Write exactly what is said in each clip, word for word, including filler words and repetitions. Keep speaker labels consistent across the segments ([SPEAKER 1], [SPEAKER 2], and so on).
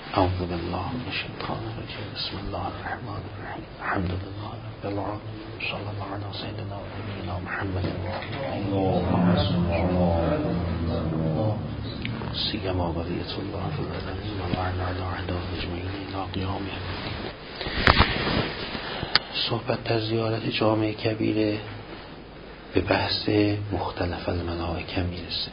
[SPEAKER 1] اعوذ بالله من الشیطان الرجیم. بسم الله الرحمن الرحیم. الحمد لله رب العالمین. صلی الله علی سیدنا و نبینا محمد و آله سیما بقیت الله فی الارضین و لعن علی اعداء اجمعین الی قیام یوم الدین. صحبت در زیارت جامع کبیره به بحث مختلف الملائکه میرسه.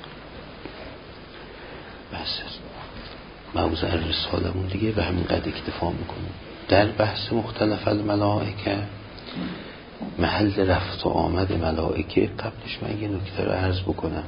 [SPEAKER 1] بحث موضوع رسالمون دیگه به همین قد اکتفا میکنیم. در بحث مختلف الملائکه محل رفت و آمد ملائکه، قبلش من یه نکته رو عرض بکنم.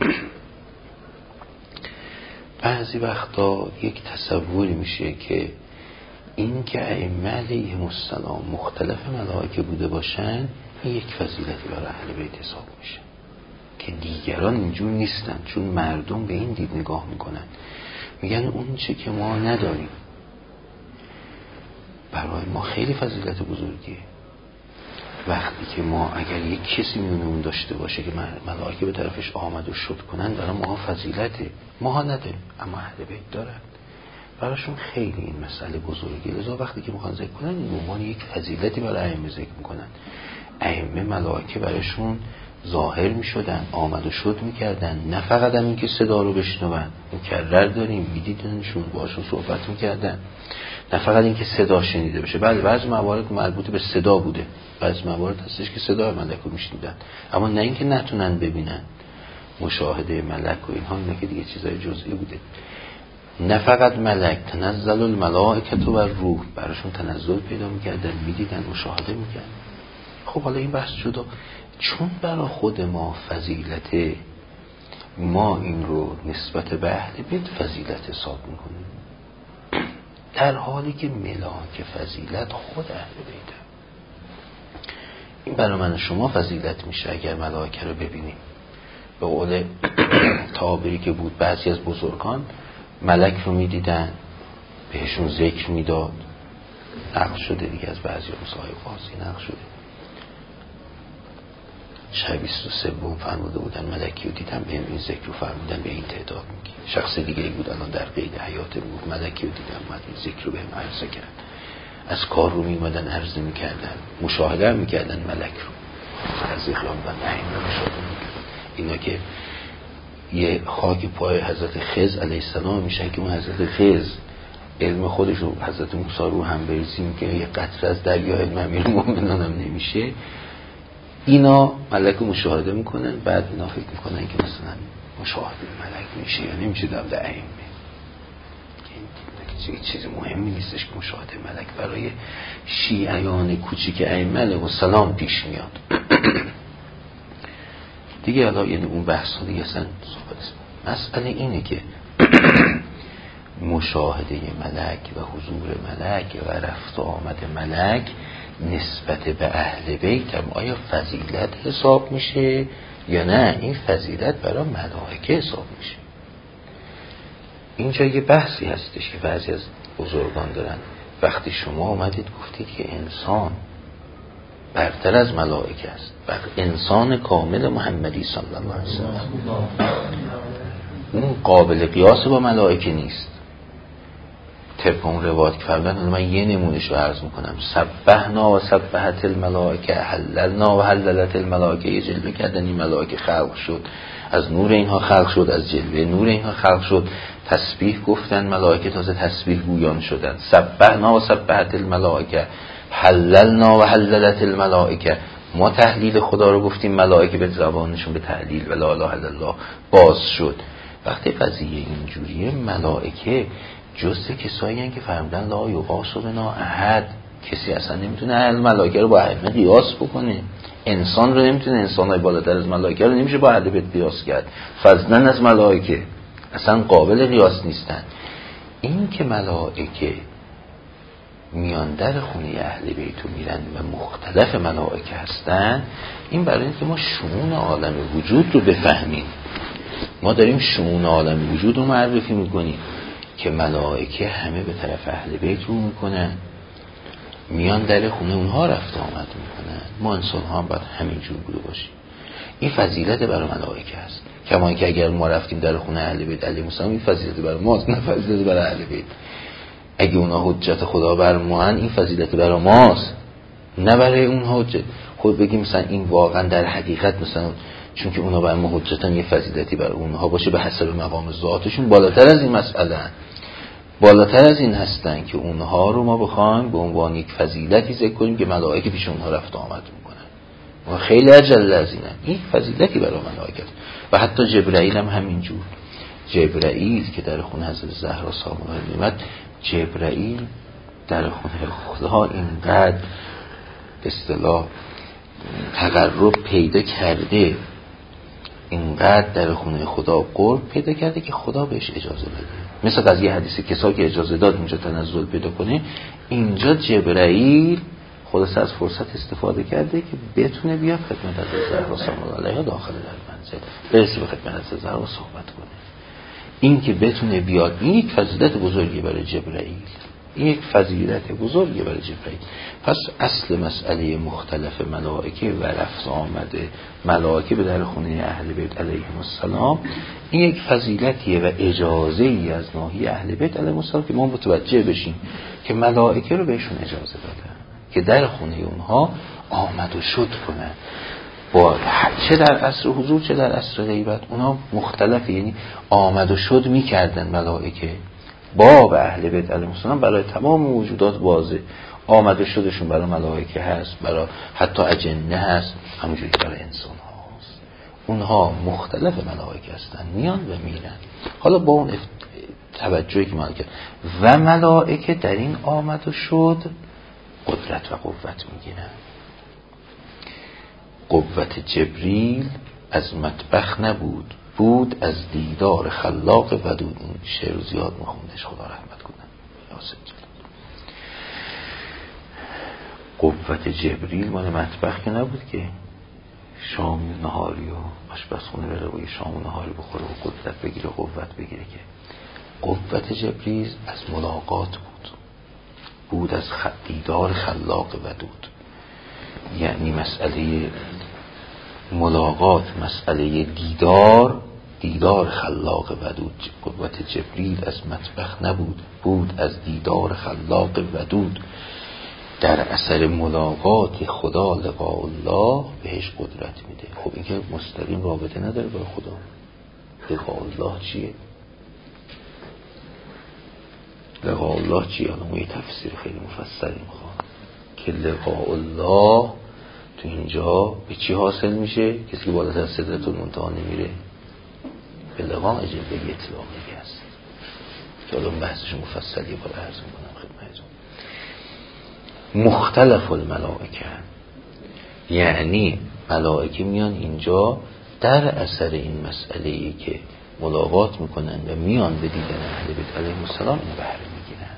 [SPEAKER 1] بعضی وقتا یک تصوری میشه که این که ائمه علیهم السلام مختلف ملائکه بوده باشن، این یک فضیلتی برای اهل بیت حساب میشه که دیگران اینجور نیستن، چون مردم به این دید نگاه میکنن، میگن اون چه که ما نداریم برای ما خیلی فضیلت بزرگیه. وقتی که ما اگر یک کسی میونمون داشته باشه که ملائکه به طرفش آمد و شد کنن، برای ما فضیلته. ما نداریم اما اهل بیت دارن، براشون خیلی این مسئله بزرگی. لذا وقتی که میخوان ذکر کنن، این عنوان یک فضیلتی برای ائمه ذکر میکنن. ائمه ملائکه براشون ظاهر میشدن، آمد و شد میکردن، نه فقط هم این که صدا رو بشنون، مکرر داریم میدیدنشون، باشون صحبت میکردن، نه فقط این که صدا شنیده بشه. بعضی بعضی موارد مربوط به صدا بوده، بعضی موارد هستش که صدا ملک رو میشنیدن، اما نه این که نتونن ببینن. مشاهده ملک و اینها اینا که دیگه چیزای جزئی بوده. نه فقط ملک، تنزل الملائکه و روح، براشون تنزل پیدا میکردن، میدیدن، مشاهده میکردن. خب حالا این بحث شد، چون برای خود ما فضیلت، ما این رو نسبت به اهل بیت فضیلت حساب میکنیم، در حالی که ملاک فضیلت خود اهل بیت. این برای من شما فضیلت میشه اگر ملائکه رو ببینیم. به قول تعابیری که بود، بعضی از بزرگان ملک رو میدیدن، بهشون ذکر میداد. نقل شده دیگه از بعضی مصاحب قاضی نقل شده، شب بیست و سوم فرموده بودن ملکی رو دیدم، به این ذکر رو فرمودن به این تعداد میگی. شخص دیگه ای بود الان در قید حیات بود، ملکی رو دیدم اومد این ذکر رو به هم عرضه کرد. از کار رو میمدن عرضه میکردن، مشاهده میکردن ملک رو، از اخلام بودن ائمه مشاهده میکردن. اینا که یه خاک پای حضرت خضر علیه السلام میشن که اون حضرت خضر علم خودش رو حضرت موسی رو هم برسیم که یه قطره از دریا علم امیر مومنان هم نمیشه. اینا ملک رو مشاهده میکنن، بعد اینا فکر میکنن که مثلا مشاهده ملک میشه یا نمیشه در در ائمه. این چیز مهمی نیستش که مشاهده ملک برای شیعیان کوچیک ائمه علیهم السلام پیش میاد. دیگه حالا یعنی اون بحث ها دیگه اصلا صحبت. مسئله اینه که مشاهده ملک و حضور ملک و رفت و آمد ملک نسبت به اهل بیت هم آیا فضیلت حساب میشه یا نه این فضیلت برای ملائکه حساب میشه؟ اینجا یه بحثی هستش که بعضی از بزرگان دارن. وقتی شما اومدید گفتید که انسان برتر از ملائکه است، انسان کامل محمدی صلی الله علیه وسلم اون قابل قیاس با ملائکه نیست. طبق اون روایت که فرمودن، من یه نمونهش رو عرض میکنم. سبحنا و سبحت الملائکه، حللنا و حللت الملائکه. یه جلوه کردن این ملائکه خلق شد، از نور اینها خلق شد، از جلوه نور اینها خلق شد. تسبیح گفتن ملائکه، تازه تسبیح گویان شدن. سبحنا و سبحت الملائکه، حللنا و حللت الملائکه. ما تحلیل خدا رو گفتیم، ملائکه به زبانشون به تحلیل و لا اله الا الله باز شد. وقتی قضیه اینجوریه، ملائکه جزء کسایی هستن که فرمودن لا یقاس بنا احد، کسی اصلا نمیتونه اهل ملائکه رو با ائمه قیاس بکنه. انسان رو نمیتونه، انسانای بالاتر از ملائکه رو نمیشه با اهل بیت قیاس کرد، فضلا از ملائکه اصلا قابل قیاس نیستن. این که ملائکه میان در خونه اهل بیت میرن و مختلف ملائکه هستن، این برای اینکه ما شؤون عالم وجود رو بفهمیم. ما داریم شؤون عالم وجود رو معرفی میکنیم که ملائکه همه به طرف اهل بیت رو میکنن، میان در خونه اونها رفت آمد میکنن. ما انسان ها هم باید همینجور بوده باشیم. این فضیلت برای ملائکه هست کما که اگر ما رفتیم در خونه اهل بیت علیهم السلام این فضیلت برای ماست، نه فضیلت برای اهل بیت. اگه اونها حجت خدا بر ما هن، این فضیلت برای ماست نه برای اونها حجت. خود بگیم مثلا این واقعا در حقیقت مثلا چون که اونها بر ما حجتن یه فضیلتی برای اونها باشه به حسب مقام ذاتشون بالاتر از این مسئله هن. بالاتر از این هستن که اونها رو ما بخوایم به عنوان یک فضیلتی ذکر کنیم که ملائکه پیش اونها رفت آمد میکنن و خیلی اجل از اینه. این فضیلتی برای ملائکه. و حتی جبرائیل هم همینجور. جبرائیل که در خونه حضرت زهرا سلام الله میاد، جبرائیل در خونه خدا اینقدر اصطلاح تقرب پیدا کرده، اینقدر در خونه خدا قرب پیدا کرده که خدا بهش اجازه بده. مثل از یه حدیث کسا که اجازه داد اینجا تنزل پیدا کنه، اینجا جبرائیل خدا از فرصت استفاده کرده که بتونه بیاد خدمت حضرت زهرا سلام الله علیها داخل در منزل برسه به خدمت حضرت زهرا صحبت کنه. این که بتونه بیاد این یک فضیلت بزرگی برای جبرائیل، این یک فضیلت بزرگی برای جبرائیل. پس اصل مسئله مختلف ملائکه و رفت آمده ملائکه به در خونه اهل بیت علیهم السلام این یک فضیلتیه و اجازه ای از ناحیه اهل بیت علیهم السلام که ما متوجه بشیم که ملائکه رو بهشون اجازه دادن که در خونه اونها آمد و شد کنن، با چه در عصر حضور چه در عصر غیبت اونها مختلفه. یعنی آمد و شد میکردن ملائکه. باب اهل بیت علیهم السلام برای تمام موجودات بازه، آمد و شدشون برای ملائکه هست، برای حتی اجنه هست، همونجوری برای انسان هاست. اونها مختلف ملائکه هستن، میان و میرن. حالا با اون توجهی که ملائکه و ملائکه در این آمد و شد قدرت و قوت میگیرن. قوت جبریل از مطبخ نبود، بود از دیدار خلاق ودود. این شعر زیاد میخوندش، خدا رحمت کنه یاسر جلال. قوت جبریل مال مطبخ که نبود که شام نهاری و آشپزخونه بره و شام و نهاری بخوره و قدرت بگیره قوت بگیره، که قوت جبریل از ملاقات بود، بود از دیدار خلاق ودود. یعنی مسئله ملاقات، مسئله دیدار، دیدار خلاق ودود. قوت جبریل از مطبخ نبود، بود از دیدار خلاق ودود. در اثر ملاقات خدا لقاء الله بهش قدرت میده. خب این که مستقیم رابطه نداره با خدا. لقاء الله چیه؟ لقاء الله چیه؟ الان ما یه تفسیر خیلی مفصلی میخوام که لقاء الله تو اینجا به چی حاصل میشه؟ کسی که بالاتر سدرة المنتهی نمیره به لقاء جبه اطلاقی هست که الان بحثش مفصلی باید عرض میکنم خدمتتون. مختلف الملائکه، یعنی ملائکه میان اینجا در اثر این مسئله‌ای که ملاقات میکنن و میان به دیدن اهل بیت علیهم السلام اینو بهره میگیرن.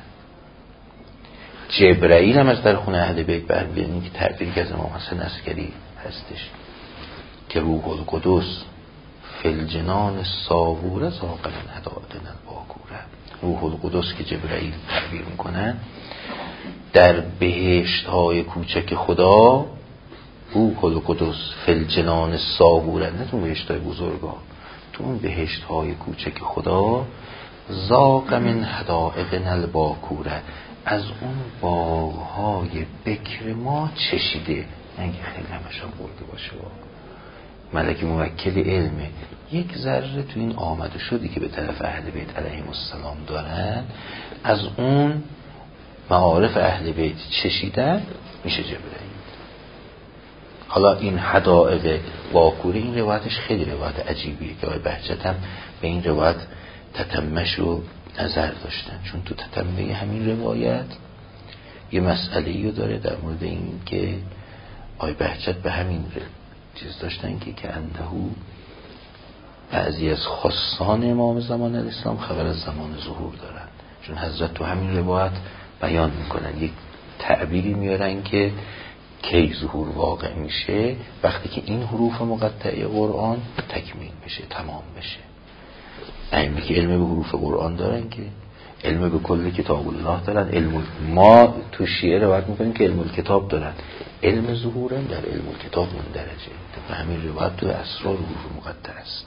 [SPEAKER 1] جبرائیل هم از در خونه اهل بیت بهره میگیرن. این که تعبیری که از امام حسن عسکری هستش که روح القدس فی الجنان صابوره ذاق من هدایتنا الباکوره. روح القدس که جبرائیل تعبیر میکنن در بهشت های کوچک خدا، روح القدس فی الجنان صابوره، نه تو بهشت های بزرگا، تو اون بهشت های کوچک خدا، ذاق من هدایقنا الباکوره، از اون باغهای بکر ما چشیده. نه اینکه خیلی همشون برده باشه. ملک موکل علمه یک ذره تو این آمده شدی که به طرف اهل بیت علیهم السلام دارن، از اون معارف اهل بیت چشیدن، میشه جبرائیل. حالا این حدائق باکوره، این روایتش خیلی روایت عجیبیه که آقای بهجت هم به این روایت تتمش و نظر داشتن، چون تو تتمه همین روایت یه مسئله‌ای رو داره در مورد این که آقای بهجت به همین چیز داشتن که که اندهو بعضی از خاصان امام زمان الاسلام خبر از زمان ظهور دارن، چون حضرت تو همین روایت بیان میکنن، یک تعبیری میارن که کی ظهور واقع میشه، وقتی که این حروف مقطعه قرآن تکمیل بشه، تمام بشه. اینی که علم به حروف قرآن دارن که علم به کل کتاب الله دارن. علم ما تو شیعه روایت میکنیم که علم الکتاب دارن، علم ظهورن در علم الکتاب مندرجه. به همین روایت تو اسرار حروف مقطعه است.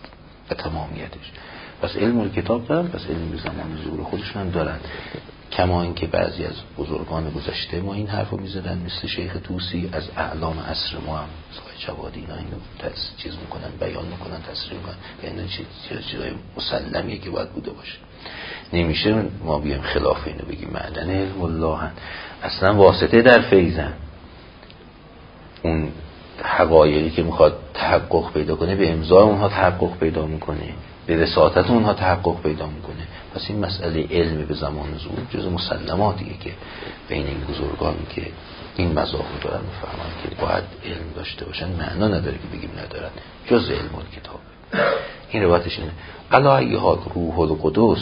[SPEAKER 1] و تمامیتش. پس علم الکتاب دارن، پس علم به زمان ظهور خودشون هم دارن. کما اینکه بعضی از بزرگان گذشته ما این حرفو میزدن، مثل شیخ طوسی از اعلام عصر ما هم صاحب جوادی اینا اینو چیز میکنن، بیان میکنن، تصریح میکنن، یعنی چیز چیزای مسلمیه که باید بوده باشه. نمیشه ما بیایم خلاف اینو بگیم. معدن علم الله اصلا واسطه در فیضن، اون حقایقی که میخواد تحقق پیدا کنه به امضای اونها تحقق پیدا میکنه، به وساطت اونها تحقق پیدا میکنه. پس این مسئله علم به زمان ظهور جز مسلماتیه که بین این بزرگانی که این مذاهب رو دارن میفهمن که باید علم داشته باشن، معنا نداره که بگیم ندارن، جز علم الکتاب. این روایتش اینه. علا ای حال روح القدس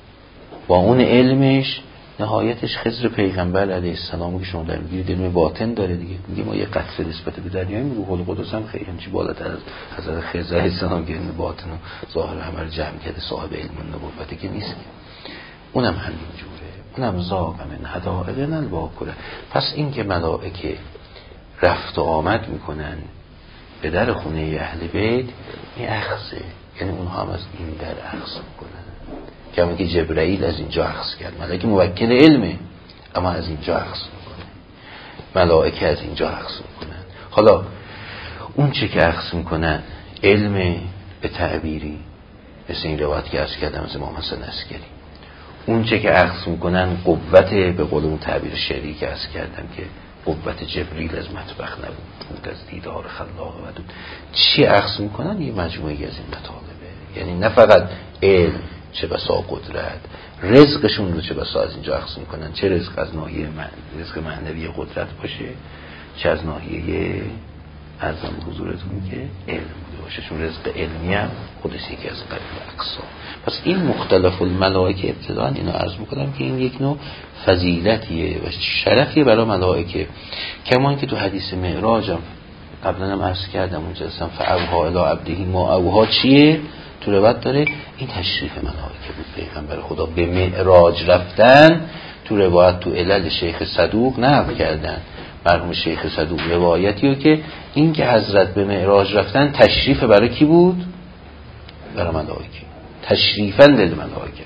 [SPEAKER 1] با اون علمش نهایتش خضر پیغمبر علیه السلام که شما در میگید علم باطن داره دیگه. میگه ما یه قطره نسبت به دریای روح القدس هم خیلی همچی بالاتر از حضرت خضر علیه السلام که علم باطن و ظاهر همه رو جمع کرده، صاحب علم النبوت که نیست. اونم همین جوره، اونم زاغ من حدائق الباکره. پس این که ملائکه رفت و آمد میکنن به در خونه اهل بیت، این اخذه، یعنی اونها هم از این در اخذ میکنن. کما که جبرائیل از اینجا اخذ کرد، ملائکه موکل علمه اما از اینجا اخذ میکنه، ملائکه از اینجا اخذ میکنن. حالا اون چه که اخذ میکنن علم به تعبیری، مثل این روایت که عرض کردم از امام حسن عسکری. اون چه که اخذ میکنن قوت، به قول اون تعبیر شعری که عرض کردم که قوت جبریل از مطبخ نبود، بود از دیدار خلاق ودود. چی اخذ میکنن؟ یه مجموعی از این مطالبه. یعنی نه فقط علم، چه بسا قدرت، رزقشون رو چه بسا از اینجا اخذ میکنن. چه رزق از ناحیه من... رزق معنوی قدرت باشه، چه از ناحیه ارزم حضورتون که علم بوده باشه، چون رزق علمی هم خودش یکی از قبیل اقسام. پس این مختلف الملائکه ابتداء اینو عرض میکنم که این یک نوع فضیلتیه و شرفیه برای ملائکه. کما اینکه تو حدیث معراج هم قبلا هم عرض کردم اونجا هستم فاوها الی عبده ما اوها چیه تو روایت داره، این تشریف ملائکه بود. پیغمبر خدا به معراج رفتن تو روایت تو علل شیخ صدوق نقل کردن، مرحوم شیخ صدوق روایتیه که این که حضرت به معراج رفتن تشریف برای کی بود؟ برای ملائکه، تشریفاً دل ملائکه.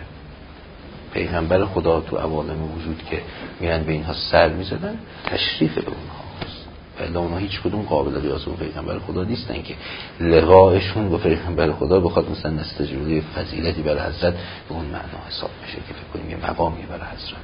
[SPEAKER 1] پیغمبر خدا تو عوالم وجود که میرن به اینها سر میزدن، تشریف به اونهاست. ولی اونها هیچ کدوم قابل قیاس با پیغمبر خدا نیستن که لقایشون با پیغمبر خدا بخواد مثلا نستجولی فضیلتی برای حضرت به اون معنا حساب بشه که فکر کنیم یه مقامیه برای حضرت.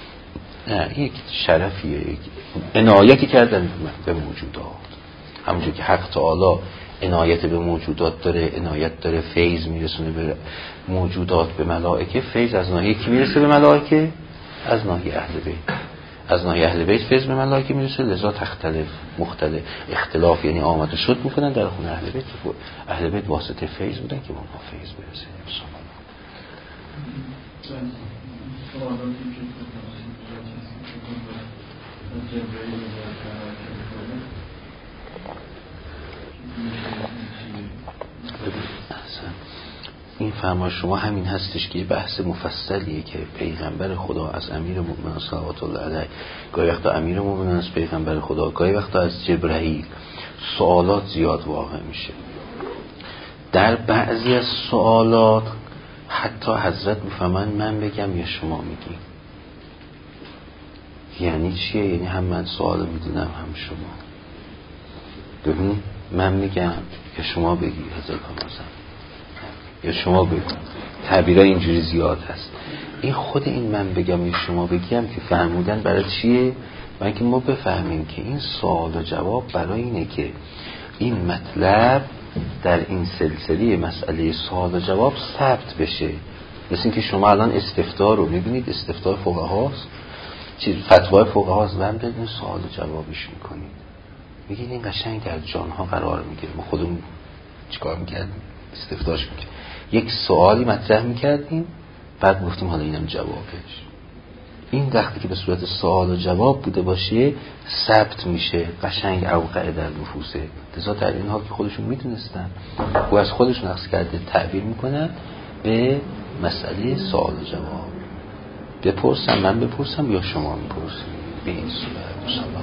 [SPEAKER 1] نه، یک شرفیه، یک عنایتی کردن به موجودات. همونجور که حق تعالی عنایت به موجودات داره، عنایت داره فیض میرسونه به موجودات، به ملائکه. فیض از ناحیه کی میرسه به ملائکه؟ از ناحیه اهل بیت. از ناحیه اهل بیت فیض به ملائکه میرسه، لذا تختلف مختلف اختلاف یعنی آمد و شد میکنن در خونه اهل بیت. اهل بیت واسطه فیض بودن که اونها فیض برسه. این فرمایش شما همین هستش که یه بحث مفصلیه که پیغمبر خدا از امیر مومنان صلوات الله علیه، گاهی وقتا امیر مومنان از پیغمبر خدا، گاهی وقتا از جبرائیل سوالات زیاد واقع میشه. در بعضی از سوالات حتی حضرت میفهمن من بگم یا شما میگی. یعنی چیه؟ یعنی هم من سوال میدونم هم شما. ببین من میگم یا شما بگی حضرت فرمودن یا شما بگو. تعبیرها اینجوری زیاد هست. این خود این من بگم یا شما بگیم که فرمودن برای چیه؟ برای که ما بفهمیم که این سوال و جواب برای اینه که این مطلب در این سلسله مسئله سوال و جواب ثبت بشه. مثل این که شما الان استفتاء رو میبینید، استفتاء فقهاست، چیز فتوای فقهاست، و بدون سوال و جوابش میکنید، میگید این قشنگ در جانها قرار میگیره. ما خودمون چیکار میکردیم؟ استفتاش میکردیم، یک سوالی مطرح میکردیم، بعد گفتیم حالا اینم جوابش. این وقتی که به صورت سوال و جواب بوده باشه ثبت میشه، قشنگ اوقع در نفوسه. لذا در این حال که خودشون میتونستن و از خودشون اخذ کرده تعبیر میکنن به مسئله سوال و جواب. بپرسم من بپرسم یا شما میپرسیم به این صورت.